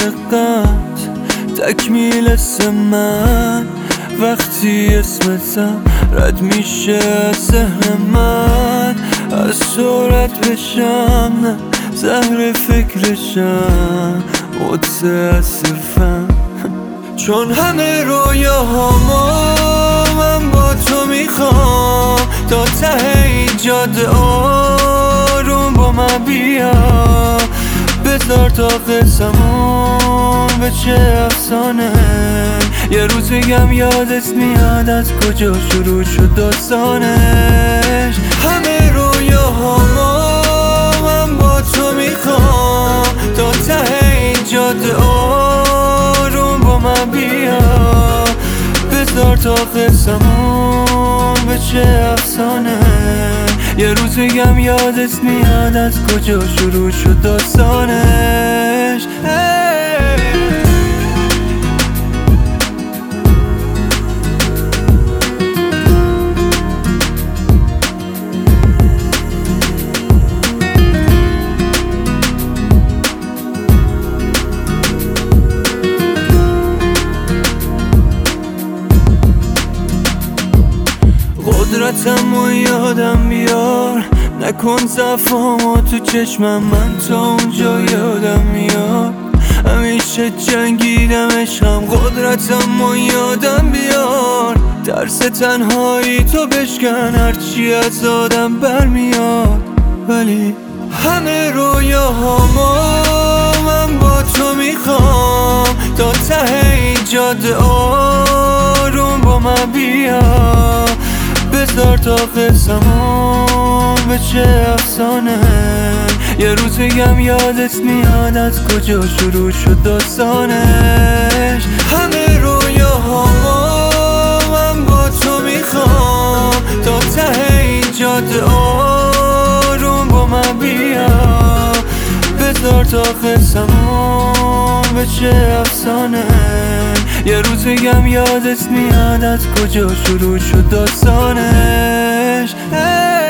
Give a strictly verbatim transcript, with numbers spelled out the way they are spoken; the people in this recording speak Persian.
دقت تکمیل اسم من وقتی اسمتم رد میشه از ذهن من، از سرعت بشم نه زهر فکرشم متاسفم. چون همه رویاهامو من با تو میخوام، تا ته این جاده آروم با من بیا. بذار تا قصمون به چه افسانه، یه روز بگم یادت میاد از کجا شروع شد داستانش. همه رویاهامو من با تو میخوام، تا ته این جاده آروم با من بیا. بذار تا قصمون به چه افسانه، یه روز بگم یادت میاد از کجا شروع شد داستانش. قدرتم و یادم بیار، نکن ضعفامو تو چشمم، من تا اونجا یادم میاد همیشه جنگیدم عشقم. قدرتم و یادم بیار، ترس تنهایی تو بشکن هرچی از آدم برمیاد. ولی همه رویاهامو من با تو میخوام، تا ته این جاده آروم با من بیا. بذار تا قصمون به چه افسانه، یه روز بگم یادت میاد از کجا شروع شد داستانش. همه رویاهامو من با تو میخوام، تا ته این جاده آروم با من بیا. بذار تا قصمون به چه افسانه، یه روز بگم یادت میاد از کجا شروع شد داستانش.